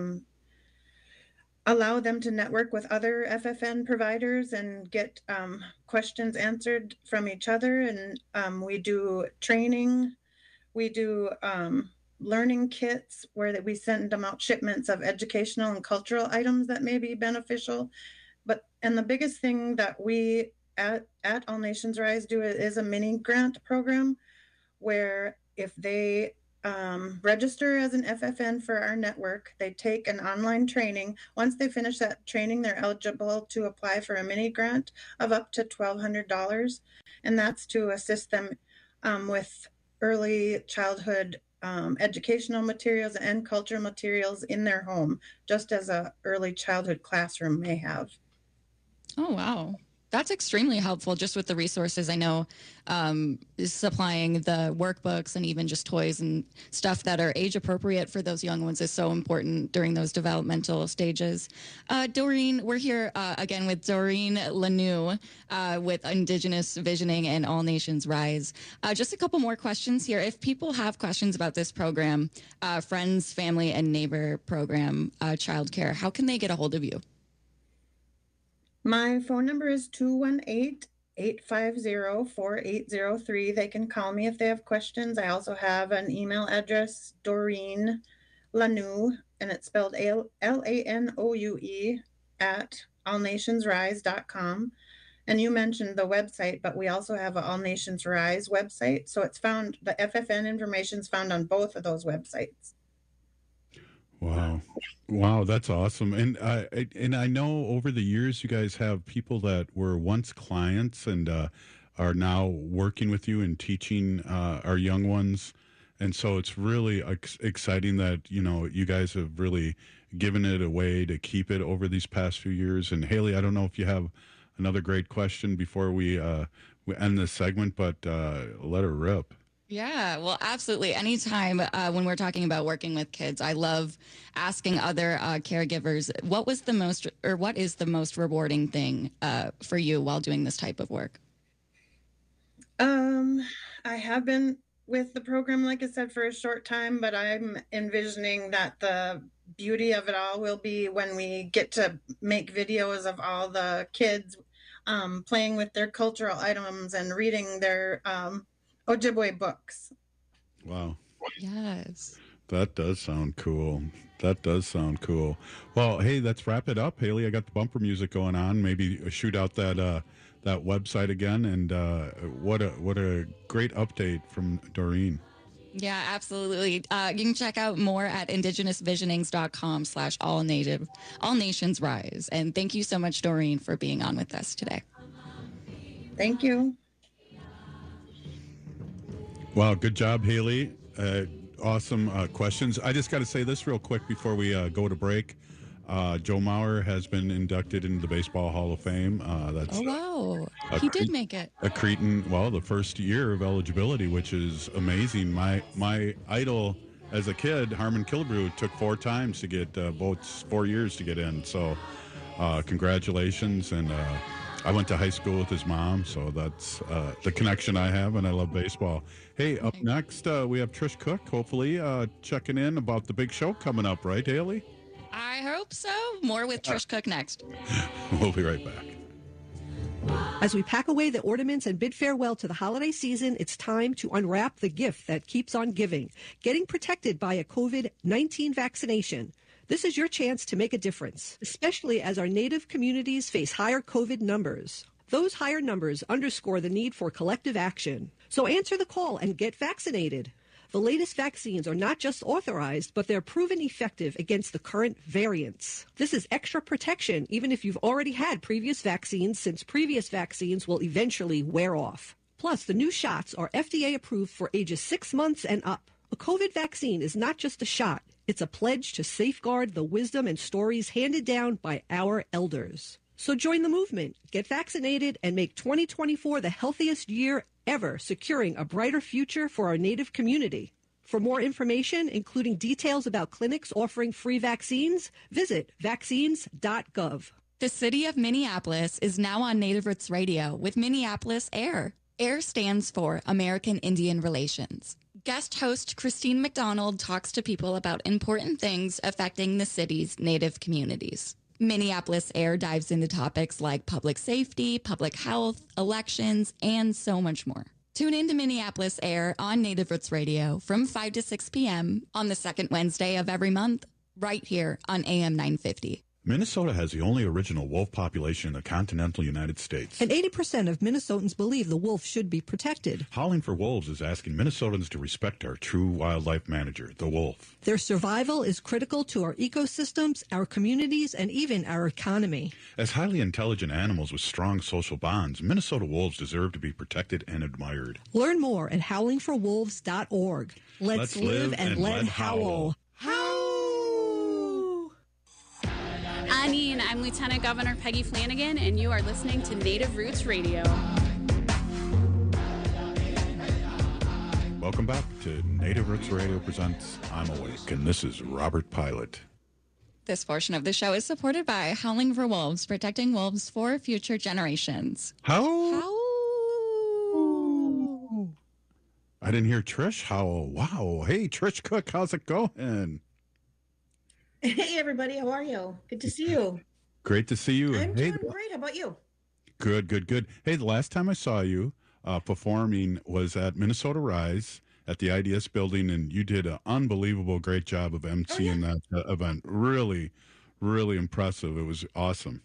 allow them to network with other FFN providers and get questions answered from each other. And we do training. We do learning kits where we send them out shipments of educational and cultural items that may be beneficial. And the biggest thing that we at All Nations Rise do is a mini grant program where if they register as an FFN for our network, they take an online training. Once they finish that training, they're eligible to apply for a mini grant of up to $1,200. And that's to assist them with early childhood educational materials and cultural materials in their home, just as a early childhood classroom may have. Oh, wow. That's extremely helpful just with the resources. I know supplying the workbooks and even just toys and stuff that are age appropriate for those young ones is so important during those developmental stages. Doreen, we're here again with Doreen Lanoux with Indigenous Visioning and All Nations Rise. Just a couple more questions here. If people have questions about this program, Friends, Family, and Neighbor program, childcare, how can they get a hold of you? My phone number is 218-850-4803. They can call me if they have questions. I also have an email address, Doreen Lanoux, and it's spelled Lanoue at allnationsrise.com. And you mentioned the website, but we also have an All Nations Rise website. So it's found, the FFN information is found on both of those websites. Wow, that's awesome. And I know over the years you guys have people that were once clients and are now working with you and teaching our young ones. And so it's really exciting that, you guys have really given it away to keep it over these past few years. And Haley, I don't know if you have another great question before we end this segment, but let her rip. Yeah, well, absolutely. Anytime when we're talking about working with kids, I love asking other caregivers, what is the most rewarding thing for you while doing this type of work? I have been with the program, like I said, for a short time, but I'm envisioning that the beauty of it all will be when we get to make videos of all the kids playing with their cultural items and reading their Ojibwe books. Wow. Yes. That does sound cool. Well, hey, let's wrap it up. Haley, I got the bumper music going on. Maybe shoot out that website again. And what a great update from Doreen. Yeah, absolutely. You can check out more at indigenousvisionings.com/all nations rise. And thank you so much, Doreen, for being on with us today. Thank you. Wow, good job, Haley. Awesome questions. I just got to say this real quick before we go to break. Joe Mauer has been inducted into the Baseball Hall of Fame. That's wow. He did make it. A Cretan, well, the first year of eligibility, which is amazing. My idol as a kid, Harmon Killebrew, took 4 times to get votes, 4 years to get in. So congratulations. And I went to high school with his mom, so that's the connection I have, and I love baseball. Hey, up next, we have Trish Cook, hopefully, checking in about the big show coming up, right, Haley? I hope so. More with Trish Cook next. We'll be right back. As we pack away the ornaments and bid farewell to the holiday season, it's time to unwrap the gift that keeps on giving, getting protected by a COVID-19 vaccination. This is your chance to make a difference, especially as our Native communities face higher COVID numbers. Those higher numbers underscore the need for collective action. So answer the call and get vaccinated. The latest vaccines are not just authorized, but they're proven effective against the current variants. This is extra protection even if you've already had previous vaccines, since previous vaccines will eventually wear off. Plus, the new shots are FDA approved for ages 6 months and up. A COVID vaccine is not just a shot. It's a pledge to safeguard the wisdom and stories handed down by our elders. So join the movement, get vaccinated, and make 2024 the healthiest year ever, securing a brighter future for our Native community. For more information, including details about clinics offering free vaccines, visit vaccines.gov. The city of Minneapolis is now on Native Roots Radio with Minneapolis AIR. AIR stands for American Indian Relations. Guest host Christine McDonald talks to people about important things affecting the city's Native communities. Minneapolis AIR dives into topics like public safety, public health, elections, and so much more. Tune in to Minneapolis AIR on Native Roots Radio from 5 to 6 p.m. on the second Wednesday of every month, right here on AM 950. Minnesota has the only original wolf population in the continental United States. And 80% of Minnesotans believe the wolf should be protected. Howling for Wolves is asking Minnesotans to respect our true wildlife manager, the wolf. Their survival is critical to our ecosystems, our communities, and even our economy. As highly intelligent animals with strong social bonds, Minnesota wolves deserve to be protected and admired. Learn more at howlingforwolves.org. Let's live and let howl. I'm Lieutenant Governor Peggy Flanagan, and you are listening to Native Roots Radio. Welcome back to Native Roots Radio presents I'm Awake, and this is Robert Pilot. This portion of the show is supported by Howling for Wolves, protecting wolves for future generations. How? I didn't hear Trish howl. Wow. Hey, Trish Cook, how's it going? Hey, everybody. How are you? Good to see you. Great to see you. I'm doing great. How about you? Good. Hey, the last time I saw you performing was at Minnesota Rise at the IDS building, and you did an unbelievable great job of emceeing that event. Really, really impressive. It was awesome.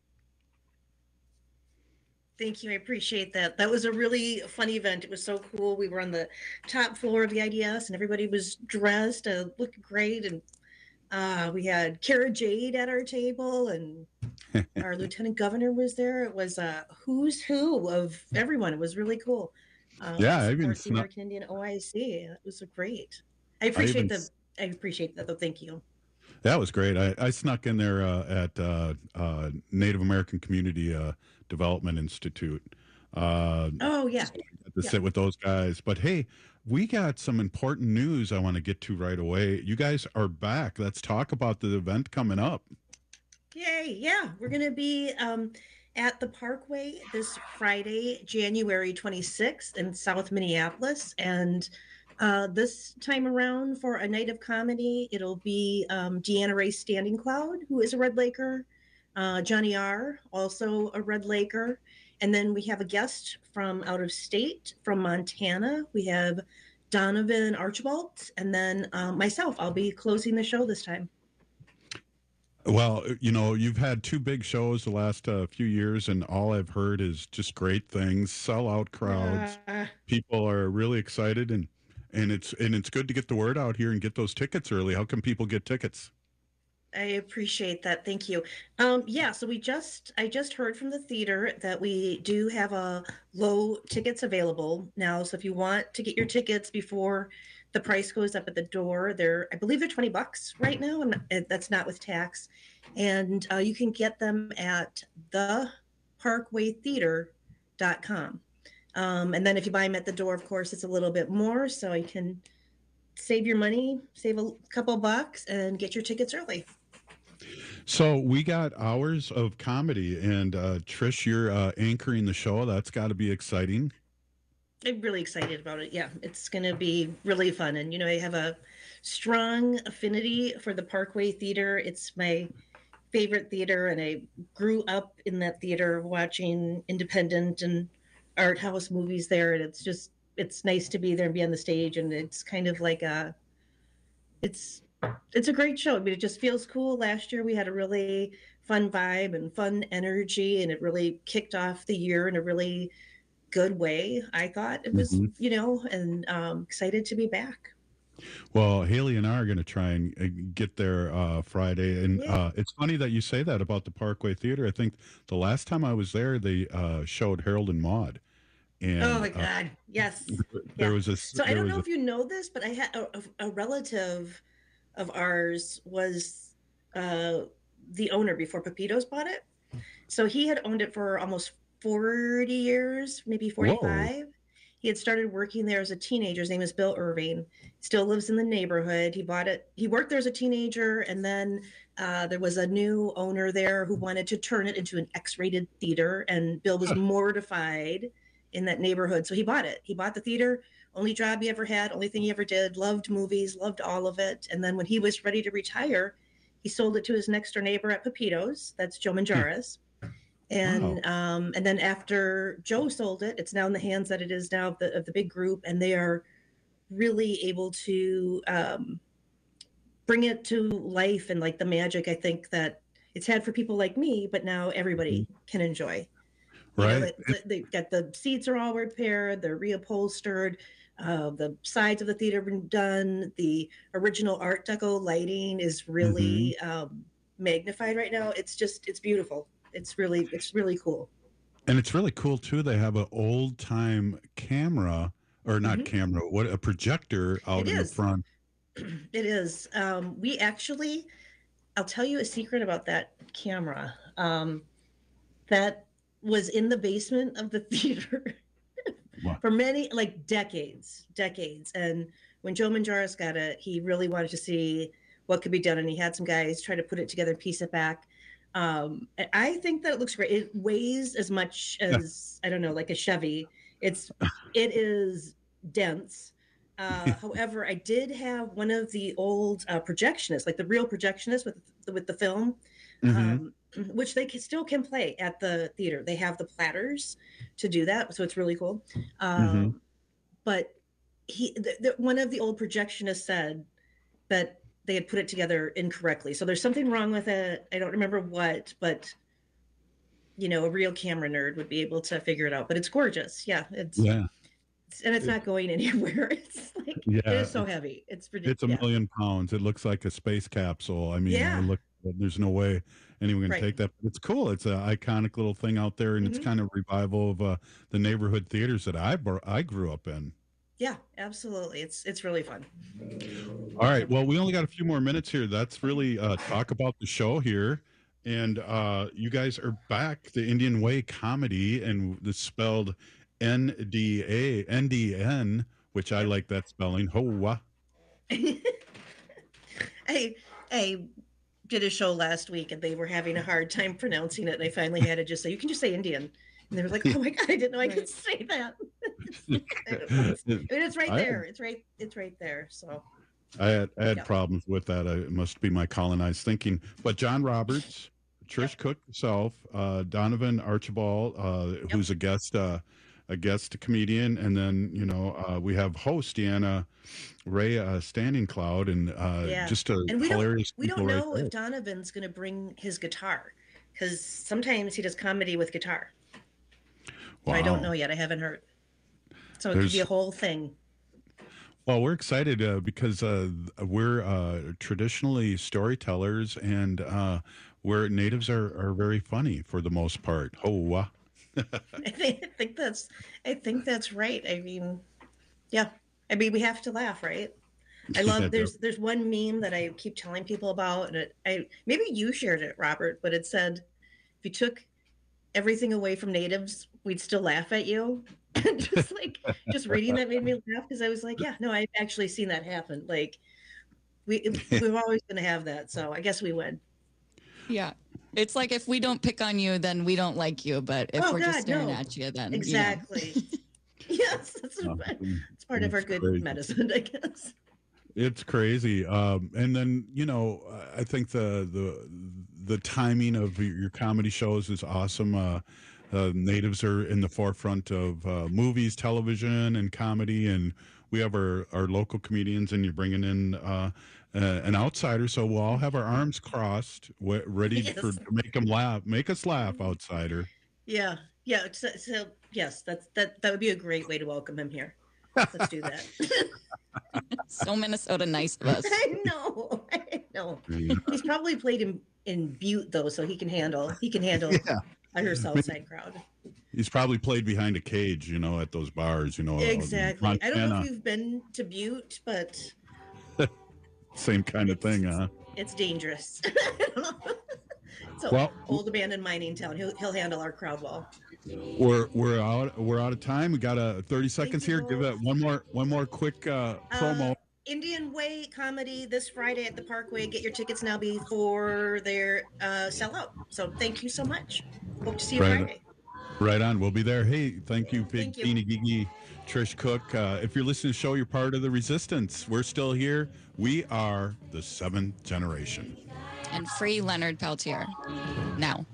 Thank you. I appreciate that. That was a really fun event. It was so cool. We were on the top floor of the IDS, and everybody was dressed, looked great, and we had Kara Jade at our table, and our Lieutenant Governor was there. It was a who's who of everyone. It was really cool. Yeah, the American Indian OIC. It was great. I appreciate that, though. Thank you. That was great. I snuck in there at Native American Community Development Institute. To sit with those guys. But hey, we got some important news I want to get to right away. You guys are back. Let's talk about the event coming up. Yay. Yeah. We're going to be at the Parkway this Friday, January 26th in South Minneapolis. And this time around for a night of comedy, it'll be Deanna Ray Standing Cloud, who is a Red Laker, Johnny R., also a Red Laker. And then we have a guest from out of state, from Montana. We have Donovan Archibald, and then myself. I'll be closing the show this time. Well, you've had 2 big shows the last few years, and all I've heard is just great things, sell-out crowds. People are really excited, and it's good to get the word out here and get those tickets early. How can people get tickets? I appreciate that. Thank you. Yeah, so I just heard from the theater that we do have a low tickets available now. So if you want to get your tickets before the price goes up at the door, I believe they're $20 right now, and that's not with tax. And you can get them at theparkwaytheater.com. And then if you buy them at the door, of course, it's a little bit more, so you can save your money, save a couple bucks, and get your tickets early. So we got hours of comedy, and Trish, you're anchoring the show. That's got to be exciting. I'm really excited about it. Yeah, it's going to be really fun. And, I have a strong affinity for the Parkway Theater. It's my favorite theater, and I grew up in that theater watching independent and art house movies there. And it's nice to be there and be on the stage. And it's kind of like it's a great show. I mean, it just feels cool. Last year we had a really fun vibe and fun energy, and it really kicked off the year in a really good way. I thought it was, and excited to be back. Well, Haley and I are going to try and get there Friday. And it's funny that you say that about the Parkway Theater. I think the last time I was there, they showed Harold and Maude. And, oh my God. Yes. There was a. So I don't know if you know this, but I had a relative of ours was the owner before Pepitos bought it. So he had owned it for almost 40 years, maybe 45. Whoa. He had started working there as a teenager. His name is Bill Irving. Still lives in the neighborhood. He bought it. He worked there as a teenager, and then there was a new owner there who wanted to turn it into an X-rated theater, and Bill was mortified in that neighborhood. So he bought it. He bought the theater. Only job he ever had, only thing he ever did, loved movies, loved all of it. And then when he was ready to retire, he sold it to his next door neighbor at Pepitos. That's Joe Manjares. And and then after Joe sold it, it's now in the hands that it is now of the big group, and they are really able to bring it to life and like the magic, I think, that it's had for people like me, but now everybody can enjoy. Right. They've got the seats are all repaired, they're reupholstered, the sides of the theater have been done, the original Art Deco lighting is really magnified right now. It's beautiful. It's really cool. And it's really cool too. They have an old time camera, or not camera, a projector out in the front. It is. We actually, I'll tell you a secret about that camera. That was in the basement of the theater for many, like decades. And when Joe Manjares got it, he really wanted to see what could be done. And he had some guys try to put it together and piece it back. I think that it looks great. It weighs as much as, I don't know, like a Chevy. It is dense. However, I did have one of the old projectionists, like the real projectionist with the film, which they still can play at the theater. They have the platters to do that, so it's really cool. But one of the old projectionists said that they had put it together incorrectly. So there's something wrong with it. I don't remember what, but a real camera nerd would be able to figure it out. But it's gorgeous. Yeah. And it's not going anywhere. It's like, it is so heavy. It's ridiculous. It's 1 million pounds. It looks like a space capsule. I mean, there's no way anyone can take that. It's cool. It's an iconic little thing out there, and it's kind of revival of the neighborhood theaters that I grew up in. Yeah, absolutely. It's really fun. All right. Well, we only got a few more minutes here. That's really talk about the show here. And you guys are back, the Indian Way Comedy, and it's spelled NDN, which I like that spelling. Hoa. I did a show last week, and they were having a hard time pronouncing it, and I finally had to just say, you can just say Indian. And they were like, "Oh my God, I didn't know I could say that." It's right there. It's right there. So I had problems with that. It must be my colonized thinking. But John Roberts, Trish Cook herself, Donovan Archibald, who's a guest comedian, and then we have host Deanna Ray Standing Cloud, and just a hilarious. We don't know if Donovan's going to bring his guitar, because sometimes he does comedy with guitar. Wow. I don't know yet. I haven't heard. So it could be a whole thing. Well, we're excited because we're traditionally storytellers, and where natives are very funny for the most part. Oh, I think that's right. I mean, yeah. I mean, we have to laugh, right? I love. There's one meme that I keep telling people about, and maybe you shared it, Robert, but it said, if you took everything away from natives, we'd still laugh at you. just reading that made me laugh, because I was like, yeah, no, I've actually seen that happen. Like we're always going to have that. So I guess we win. Yeah. It's like, if we don't pick on you, then we don't like you. But if we're just staring at you, then exactly. Yes, it's part of our good medicine, I guess. It's crazy. And then, I think the timing of your comedy shows is awesome. Natives are in the forefront of movies, television, and comedy, and we have our local comedians, and you're bringing in an outsider, so we'll all have our arms crossed, ready to make us laugh, outsider. Yeah. So yes, that would be a great way to welcome him here. Let's do that. So Minnesota nice of us. I know. He's probably played in Butte though, so he can handle our South Side crowd. He's probably played behind a cage, at those bars, Exactly. I don't know if you've been to Butte, but same kind of thing, huh? It's dangerous. So old abandoned mining town. He'll handle our crowd well. We're out of time. We got 30 seconds here. Give it one more quick promo. Indian Way Comedy this Friday at the Parkway. Get your tickets now before they're sell out. So thank you so much. Hope to see you Friday. Right on. We'll be there. Hey, thank you, Big Beanie Gigi, Trish Cook. If you're listening to the show, you're part of the resistance. We're still here. We are the seventh generation. And free Leonard Peltier. Now.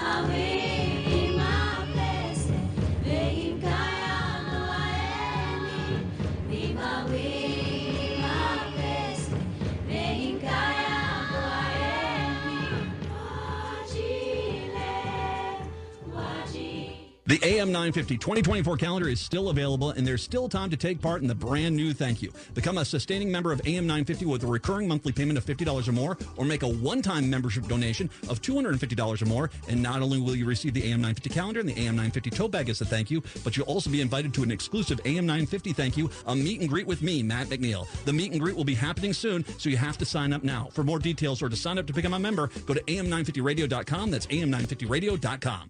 The AM 950 2024 calendar is still available, and there's still time to take part in the brand new Thank You. Become a sustaining member of AM 950 with a recurring monthly payment of $50 or more, or make a one-time membership donation of $250 or more, and not only will you receive the AM 950 calendar and the AM 950 tote bag as a thank you, but you'll also be invited to an exclusive AM 950 thank you, a meet and greet with me, Matt McNeil. The meet and greet will be happening soon, so you have to sign up now. For more details or to sign up to become a member, go to am950radio.com. That's am950radio.com.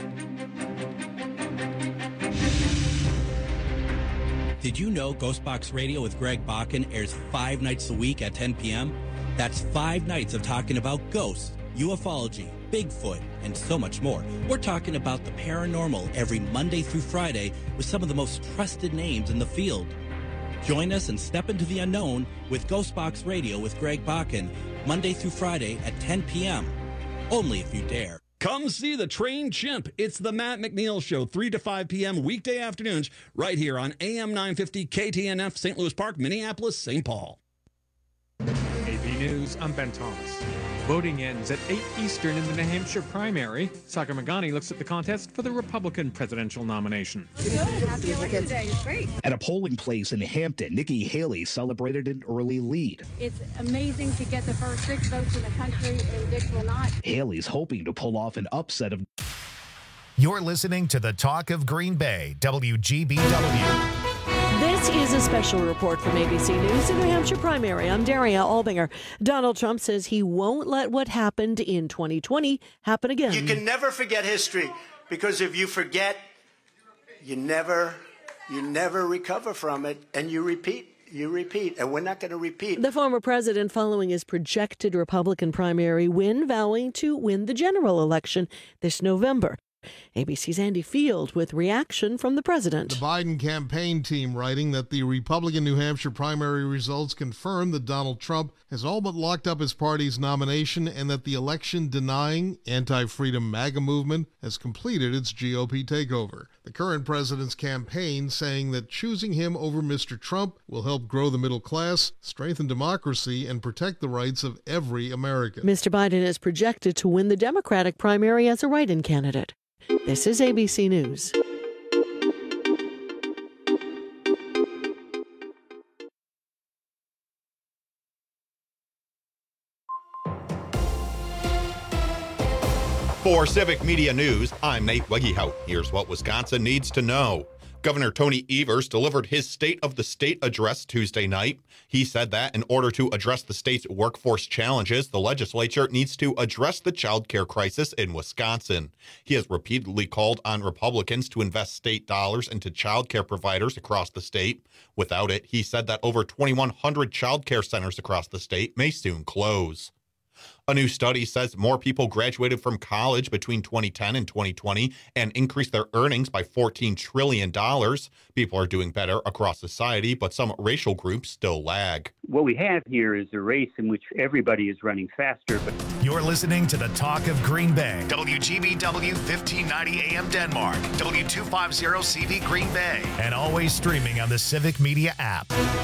Did you know Ghostbox Radio with Greg Bakken airs 5 nights a week at 10 p.m.? That's 5 nights of talking about ghosts, ufology, Bigfoot, and so much more. We're talking about the paranormal every Monday through Friday with some of the most trusted names in the field. Join us and step into the unknown with Ghostbox Radio with Greg Bakken, Monday through Friday at 10 p.m. Only if you dare. Come see the Trained Chimp. It's the Matt McNeil Show, 3 to 5 p.m. weekday afternoons, right here on AM 950 KTNF, St. Louis Park, Minneapolis, St. Paul. AP News, I'm Ben Thomas. Voting ends at 8 Eastern in the New Hampshire primary. Sakamagani looks at the contest for the Republican presidential nomination. Happy election day. It's great. At a polling place in Hampton, Nikki Haley celebrated an early lead. It's amazing to get the first 6 votes in the country, and Dick will not. Haley's hoping to pull off an upset of... You're listening to the Talk of Green Bay, WGBW. This is a special report from ABC News in New Hampshire primary. I'm Daria Albinger. Donald Trump says he won't let what happened in 2020 happen again. You can never forget history, because if you forget, you never recover from it, and you repeat, and we're not going to repeat. The former president, following his projected Republican primary win, vowing to win the general election this November. ABC's Andy Field with reaction from the president. The Biden campaign team writing that the Republican New Hampshire primary results confirm that Donald Trump has all but locked up his party's nomination, and that the election-denying anti-freedom MAGA movement has completed its GOP takeover. The current president's campaign saying that choosing him over Mr. Trump will help grow the middle class, strengthen democracy, and protect the rights of every American. Mr. Biden is projected to win the Democratic primary as a write-in candidate. This is ABC News. For Civic Media News, I'm Nate Wegehout. Here's what Wisconsin needs to know. Governor Tony Evers delivered his State of the State address Tuesday night. He said that in order to address the state's workforce challenges, the legislature needs to address the child care crisis in Wisconsin. He has repeatedly called on Republicans to invest state dollars into child care providers across the state. Without it, he said that over 2,100 child care centers across the state may soon close. A new study says more people graduated from college between 2010 and 2020 and increased their earnings by $14 trillion. People are doing better across society, but some racial groups still lag. What we have here is a race in which everybody is running faster. But You're listening to the Talk of Green Bay. WGBW 1590 AM Denmark. W250 CV Green Bay. And always streaming on the Civic Media app.